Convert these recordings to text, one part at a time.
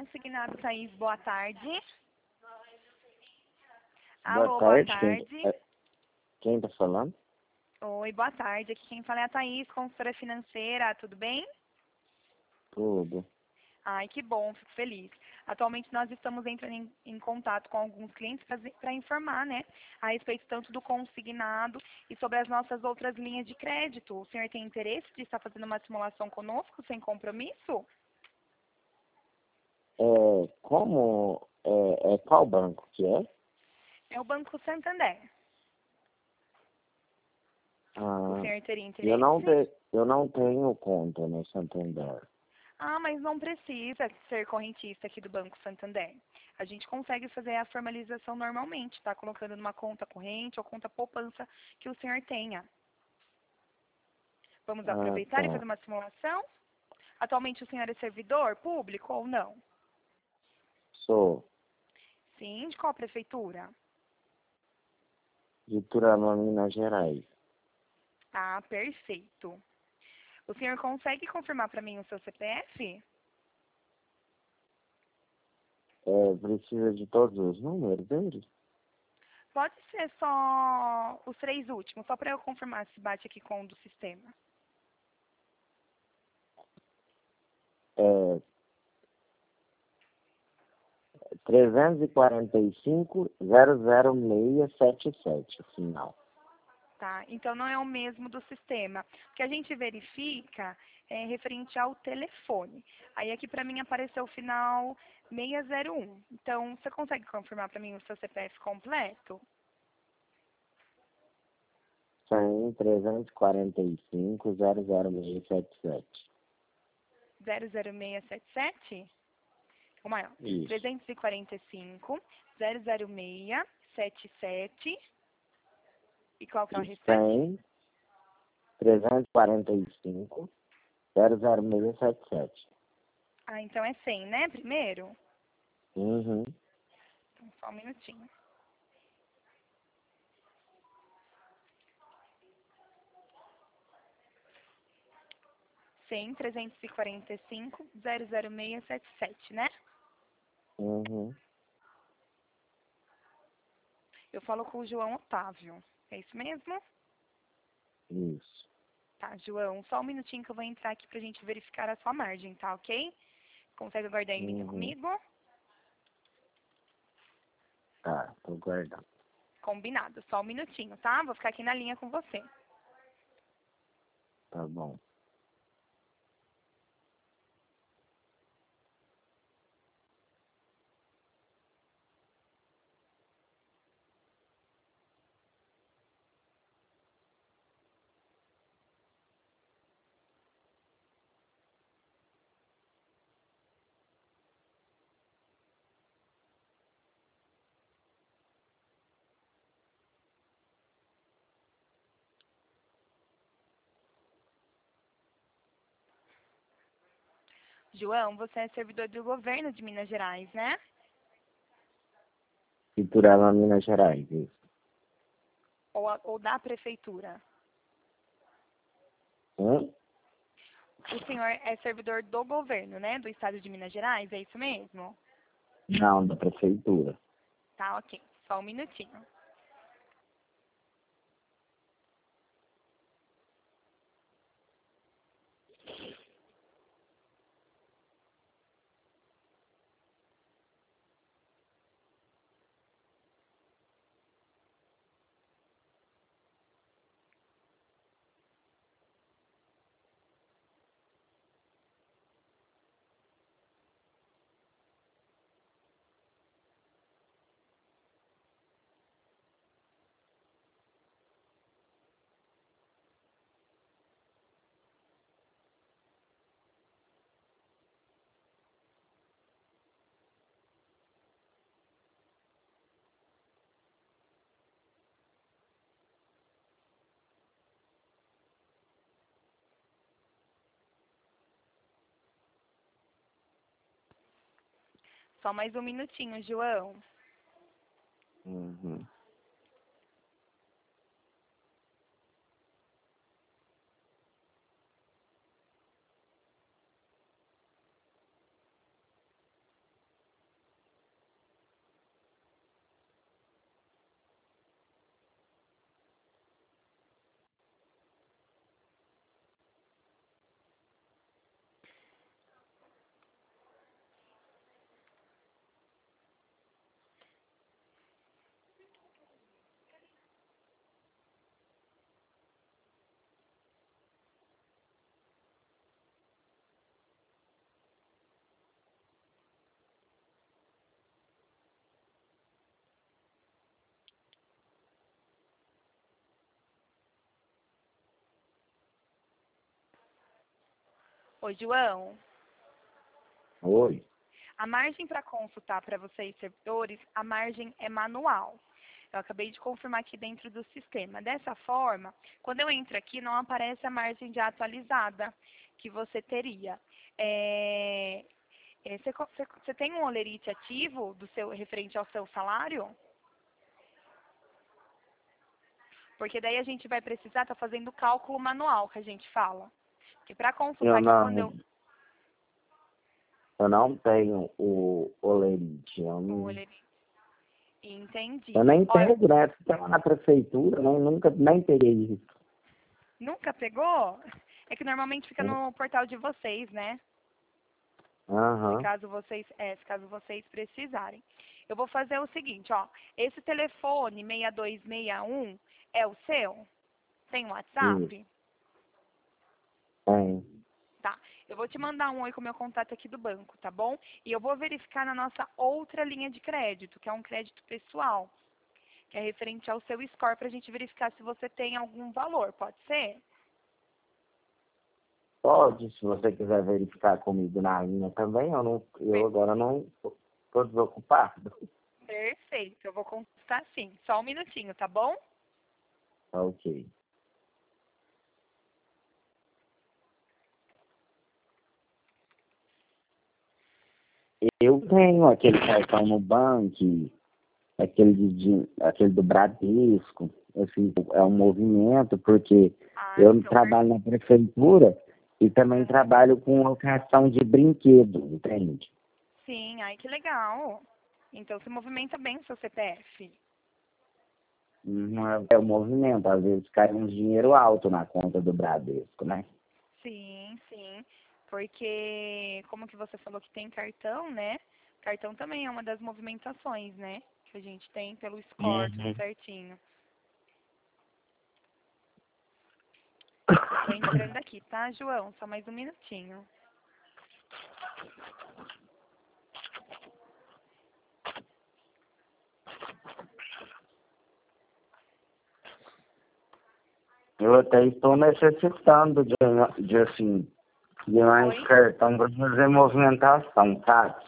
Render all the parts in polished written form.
consignado, Thaís, boa tarde. Boa Alô, boa tarde. tarde. Quem tá falando? Oi, boa tarde. Aqui quem fala é a Thaís, consultora financeira, tudo bem? Tudo. Ai, que bom, fico feliz. Atualmente nós estamos entrando em contato com alguns clientes para informar, né, a respeito tanto do consignado e sobre as nossas outras linhas de crédito. O senhor tem interesse de estar fazendo uma simulação conosco sem compromisso? Qual banco que é? É o Banco Santander. O Ah, senhor teria eu interesse? não tenho conta no Santander. Ah, mas não precisa ser correntista aqui do Banco Santander. A gente consegue fazer a formalização normalmente, tá? Colocando numa conta corrente ou conta poupança que o senhor tenha. Vamos Ah, aproveitar e tá. fazer uma simulação? Atualmente o senhor é servidor público ou não? Sou Sim, de qual prefeitura? de Turama, Minas Gerais. Ah, perfeito. O senhor consegue confirmar para mim o seu CPF? Precisa de todos os números dele? Pode ser só os 3 últimos, só para eu confirmar se bate aqui com o do sistema. É 345-00677, o final. Tá? Então não é o mesmo do sistema. O que a gente verifica é referente ao telefone. Aí aqui para mim apareceu o final 601. Então você consegue confirmar para mim o seu CPF completo? 345-00677. 00677? Ou maior, Isso. 345 00677. E qual que é o Isso. restante? 345-00677. Ah, então é 100, né? Primeiro? Uhum. Então, só um minutinho. Cem, 345 00677, né? Uhum. Eu falo com o João Otávio. É isso mesmo? Isso. Tá, João, só um minutinho que eu vou entrar aqui pra gente verificar a sua margem, tá ok? Consegue aguardar em linha Uhum. comigo? Tá, tô guardando. Combinado, só um minutinho, tá? Vou ficar aqui na linha com você. Tá bom. João, você é servidor do governo de Minas Gerais, né? Iturama, Minas Gerais, isso. Ou da prefeitura? Hum? O senhor é servidor do governo, né? Do estado de Minas Gerais, é isso mesmo? Não, da prefeitura. Tá, ok. Só um minutinho. Só mais um minutinho, João. Uhum. Ô, João, Oi. a margem para consultar para vocês, servidores, a margem é manual. Eu acabei de confirmar aqui dentro do sistema. Dessa forma, quando eu entro aqui, não aparece a margem já atualizada que você teria. Você tem um holerite ativo do seu referente ao seu salário? Porque daí a gente vai precisar estar fazendo o cálculo manual que a gente fala. Porque para consultar Eu aqui, quando não, eu não tenho o olerite. o holerite. Entendi. Eu nem Olha, tenho, né? Você tá na prefeitura, nunca nem peguei isso. nunca pegou? É que normalmente fica no portal de vocês, né? Se Aham. caso vocês, se caso vocês precisarem. Eu vou fazer o seguinte, ó. Esse telefone 6261 é o seu? Tem um Isso, WhatsApp? tem. Tá. Eu vou te mandar um oi com o meu contato aqui do banco, tá bom? E eu vou verificar na nossa outra linha de crédito, que é um crédito pessoal, que é referente ao seu score, pra gente verificar se você tem algum valor, pode ser? Pode, se você quiser verificar comigo na linha também, eu agora não tô desocupado. Perfeito, eu vou consultar sim. Só um minutinho, tá bom? Tá ok. Eu tenho aquele cartão no banco, aquele do Bradesco, assim, é um movimento, porque Ah, eu então, trabalho na prefeitura e também aham. trabalho com locação de brinquedo, entende? Sim, ai que legal. Então se movimenta bem o seu CPF. É o movimento, às vezes cai um dinheiro alto na conta do Bradesco, né? Sim, sim. Porque como que você falou que tem cartão, né? Cartão também é uma das movimentações, né? Que a gente tem pelo score, tudo Uhum. certinho. Tô entrando aqui, tá, João? Só mais um minutinho. Eu até estou necessitando de mais Oi? cartão para fazer movimentação, sabe?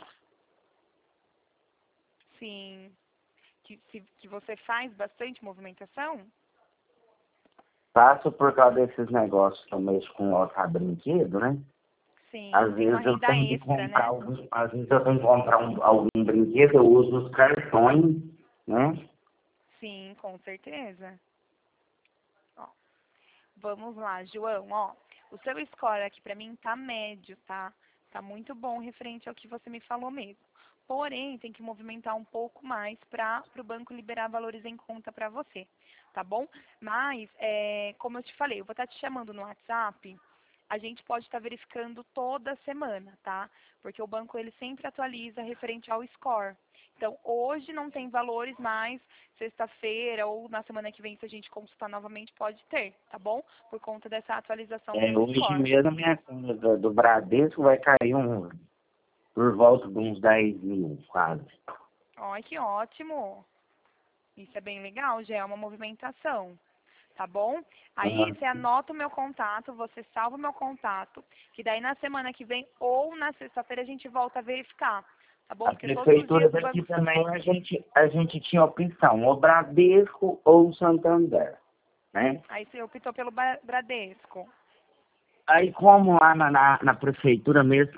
Sim. Que você faz bastante movimentação? Faço por causa desses negócios que eu mexo com locar brinquedo, né? Sim, Às tem uma vezes eu renda tenho que extra, comprar né? às vezes eu tenho que comprar algum brinquedo, eu uso os cartões, né? Sim, com certeza. Ó, vamos lá, João, ó. O seu score aqui pra mim tá médio, tá? Tá muito bom referente ao que você me falou mesmo. Porém, tem que movimentar um pouco mais para o banco liberar valores em conta para você, tá bom? Mas, como eu te falei, eu vou estar te chamando no WhatsApp. A gente pode estar verificando toda semana, tá? Porque o banco ele sempre atualiza referente ao score. Então, hoje não tem valores, mas sexta-feira ou na semana que vem, se a gente consultar novamente, pode ter, tá bom? Por conta dessa atualização do Hoje score. mesmo a minha conta do Bradesco vai cair por volta de uns 10 mil, quase. Ó, que ótimo! Isso é bem legal, já é uma movimentação, tá bom? Aí Ah, você anota o meu contato, você salva o meu contato, que daí na semana que vem ou na sexta-feira a gente volta a verificar, tá bom? a Porque todos os prefeitura dias o daqui banco... também a gente tinha opção, ou Bradesco ou Santander, né? Aí você optou pelo Bradesco. Aí como lá na prefeitura mesmo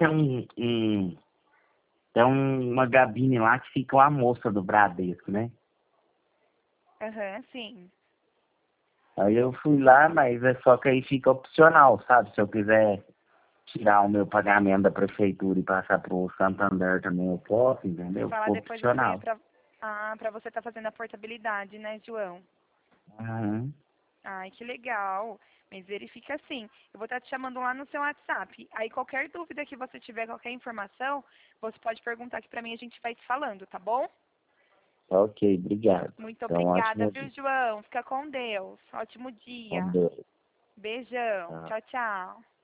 tem uma gabine lá que fica uma moça do Bradesco, né? Aham, sim. Aí eu fui lá, mas é só que aí fica opcional, sabe? Se eu quiser tirar o meu pagamento da prefeitura e passar pro Santander também eu posso, Você entendeu? fala Ficou depois você opcional. pra você estar fazendo a portabilidade, né, João? Uhum. Ai, que legal. Mas verifica assim. Eu vou estar te chamando lá no seu WhatsApp. Aí qualquer dúvida que você tiver, qualquer informação, você pode perguntar aqui pra mim, a gente vai te falando, tá bom? Ok, obrigado. Muito Então, obrigada, ótimo viu, dia. João? Fica com Deus. Ótimo Com dia. Deus. Beijão. Tá. Tchau, tchau.